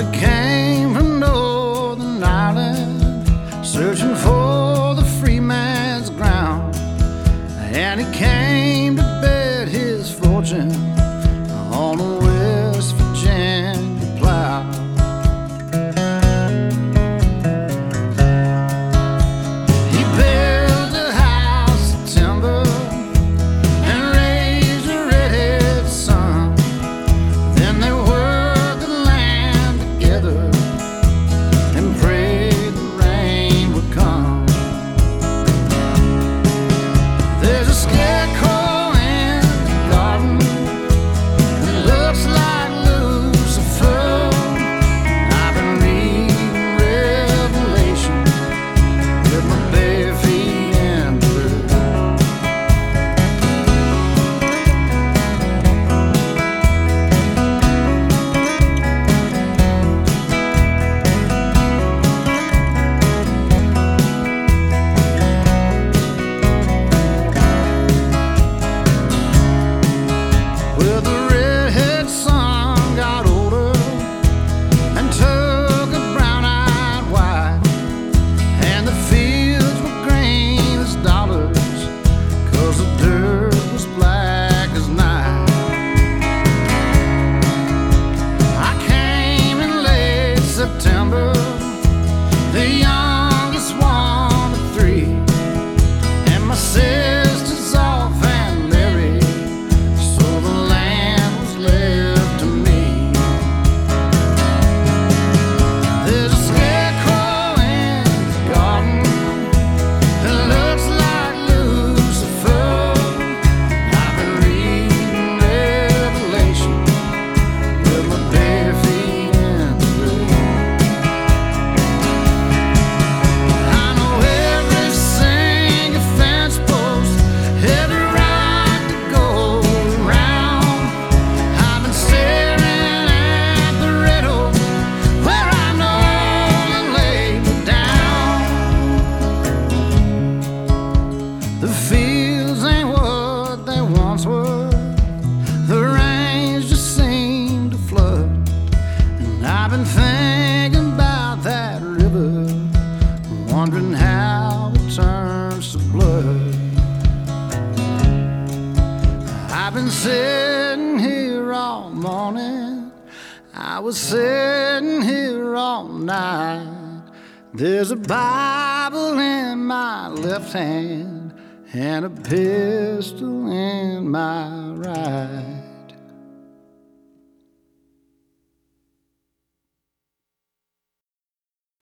came from Northern Ireland, searching for the free man's ground, and he came to bet his fortune on a West Virginia plow. He built a house of timber and raised a redhead son. Then they worked the land together and prayed the rain would come. There's a scarecrow in the garden that looks like Lucifer. I've been reading Revelation with my bare feet in blue. Well, the redhead son got older and took a brown-eyed wife, and the fields were green as dollars, 'cause the dirt was black as night. I came in late September, the youngest one of three, and my sisters off and married, so the land was left to me. There's a scarecrow in the garden that looks like Lucifer. I've been reading Revelation with my bare feet in the blue. I know every single fence post, every rock to go around. I've been staring at the red oak where I know they laid me down. The fields ain't what they once were. The rains just seem to flood, and I've been thinking about that river, wondering how it turns to blood. I've been sitting here all morning, I was sitting here all night. There's a Bible in my left hand and a pistol in my right.